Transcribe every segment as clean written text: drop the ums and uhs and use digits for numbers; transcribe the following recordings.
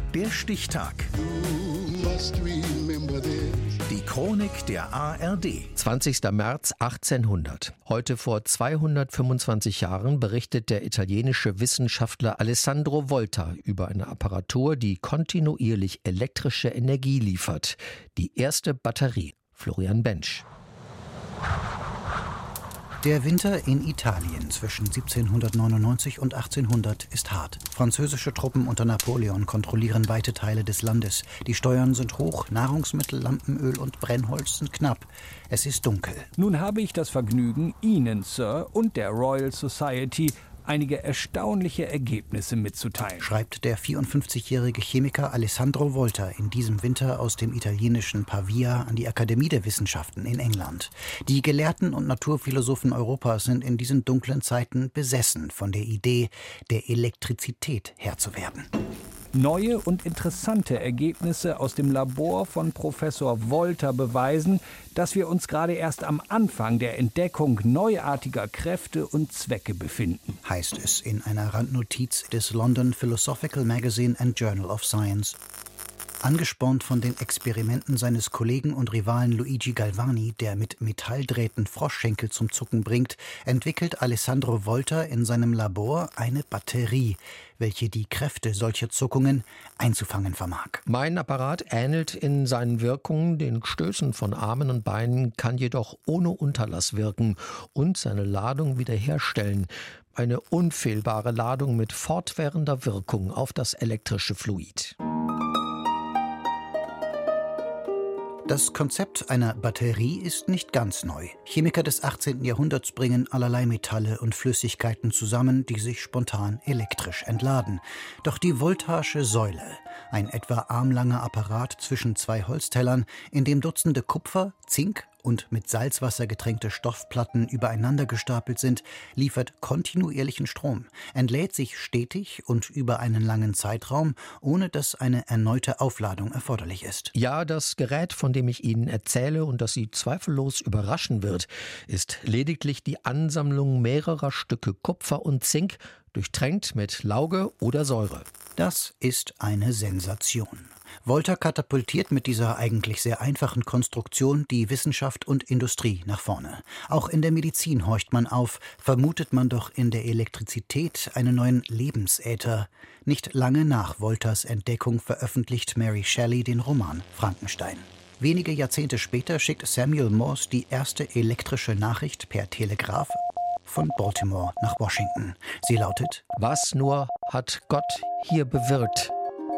Der Stichtag. Die Chronik der ARD. 20. März 1800. Heute vor 225 Jahren berichtet der italienische Wissenschaftler Alessandro Volta über eine Apparatur, die kontinuierlich elektrische Energie liefert. Die erste Batterie. Florian Bensch. Der Winter in Italien zwischen 1799 und 1800 ist hart. Französische Truppen unter Napoleon kontrollieren weite Teile des Landes. Die Steuern sind hoch, Nahrungsmittel, Lampenöl und Brennholz sind knapp. Es ist dunkel. Nun habe ich das Vergnügen, Ihnen, Sir, und der Royal Society einige erstaunliche Ergebnisse mitzuteilen, schreibt der 54-jährige Chemiker Alessandro Volta in diesem Winter aus dem italienischen Pavia an die Akademie der Wissenschaften in England. Die Gelehrten und Naturphilosophen Europas sind in diesen dunklen Zeiten besessen von der Idee, der Elektrizität Herr zu werden. Neue und interessante Ergebnisse aus dem Labor von Professor Volta beweisen, dass wir uns gerade erst am Anfang der Entdeckung neuartiger Kräfte und Zwecke befinden, heißt es in einer Randnotiz des London Philosophical Magazine and Journal of Science. Angespornt von den Experimenten seines Kollegen und Rivalen Luigi Galvani, der mit Metalldrähten Froschschenkel zum Zucken bringt, entwickelt Alessandro Volta in seinem Labor eine Batterie, welche die Kräfte solcher Zuckungen einzufangen vermag. Mein Apparat ähnelt in seinen Wirkungen den Stößen von Armen und Beinen, kann jedoch ohne Unterlass wirken und seine Ladung wiederherstellen. Eine unfehlbare Ladung mit fortwährender Wirkung auf das elektrische Fluid. Das Konzept einer Batterie ist nicht ganz neu. Chemiker des 18. Jahrhunderts bringen allerlei Metalle und Flüssigkeiten zusammen, die sich spontan elektrisch entladen. Doch die Voltasche Säule, ein etwa armlanger Apparat zwischen zwei Holztellern, in dem Dutzende Kupfer, Zink und mit Salzwasser getränkte Stoffplatten übereinander gestapelt sind, liefert kontinuierlichen Strom, entlädt sich stetig und über einen langen Zeitraum, ohne dass eine erneute Aufladung erforderlich ist. Ja, das Gerät, von dem ich Ihnen erzähle und das Sie zweifellos überraschen wird, ist lediglich die Ansammlung mehrerer Stücke Kupfer und Zink, durchtränkt mit Lauge oder Säure. Das ist eine Sensation. Volta katapultiert mit dieser eigentlich sehr einfachen Konstruktion die Wissenschaft und Industrie nach vorne. Auch in der Medizin horcht man auf, vermutet man doch in der Elektrizität einen neuen Lebensäther. Nicht lange nach Voltas Entdeckung veröffentlicht Mary Shelley den Roman Frankenstein. Wenige Jahrzehnte später schickt Samuel Morse die erste elektrische Nachricht per Telegraph von Baltimore nach Washington. Sie lautet: Was nur hat Gott hier bewirkt?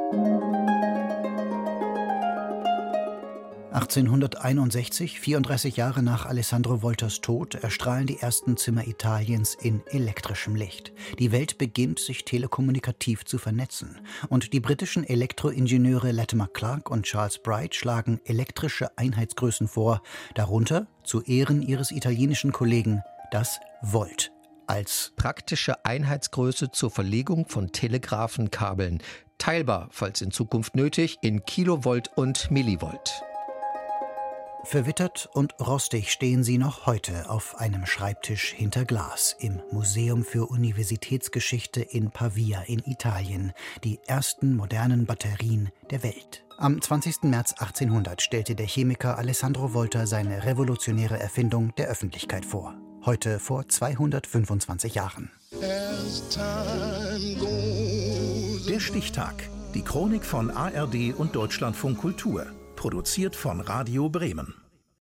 1861, 34 Jahre nach Alessandro Voltas Tod, erstrahlen die ersten Zimmer Italiens in elektrischem Licht. Die Welt beginnt, sich telekommunikativ zu vernetzen. Und die britischen Elektroingenieure Latimer Clark und Charles Bright schlagen elektrische Einheitsgrößen vor, darunter, zu Ehren ihres italienischen Kollegen, das Volt. Als praktische Einheitsgröße zur Verlegung von Telegrafenkabeln. Teilbar, falls in Zukunft nötig, in Kilovolt und Millivolt. Verwittert und rostig stehen sie noch heute auf einem Schreibtisch hinter Glas im Museum für Universitätsgeschichte in Pavia in Italien, die ersten modernen Batterien der Welt. Am 20. März 1800 stellte der Chemiker Alessandro Volta seine revolutionäre Erfindung der Öffentlichkeit vor. Heute vor 225 Jahren. Der Stichtag. Die Chronik von ARD und Deutschlandfunk Kultur. Produziert von Radio Bremen.